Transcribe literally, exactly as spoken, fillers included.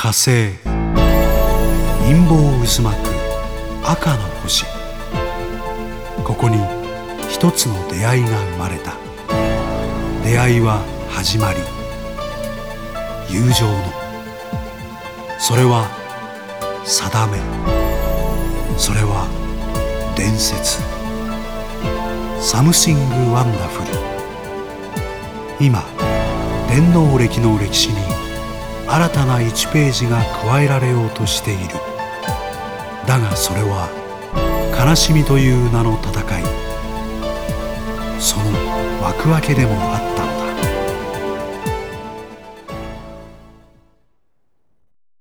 火星、陰謀渦巻く赤の星。ここに一つの出会いが生まれた。出会いは始まり、友情の。それは定め、それは伝説。Something Wonderful。今、天皇暦の歴史に新たないちページが加えられようとしている。だがそれは悲しみという名の戦い、その幕開けでもある。